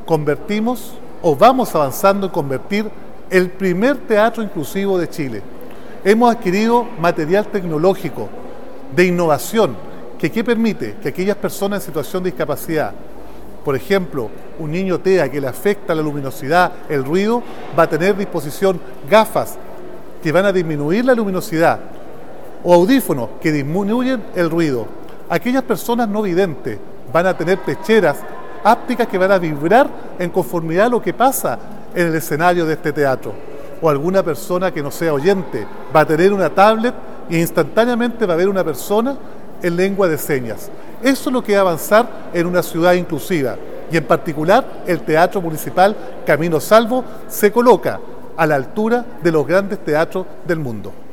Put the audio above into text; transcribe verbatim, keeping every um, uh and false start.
convertimos o vamos avanzando en convertir el primer teatro inclusivo de Chile. Hemos adquirido material tecnológico de innovación que, que permite que aquellas personas en situación de discapacidad, por ejemplo, un niño TEA que le afecta la luminosidad, el ruido, va a tener a disposición gafas que van a disminuir la luminosidad o audífonos que disminuyen el ruido. Aquellas personas no videntes van a tener pecheras ápticas que van a vibrar en conformidad a lo que pasa en el escenario de este teatro. O alguna persona que no sea oyente va a tener una tablet e instantáneamente va a haber una persona en lengua de señas. Eso es lo que va a avanzar en una ciudad inclusiva. Y en particular el Teatro Municipal Camino Salvo se coloca a la altura de los grandes teatros del mundo.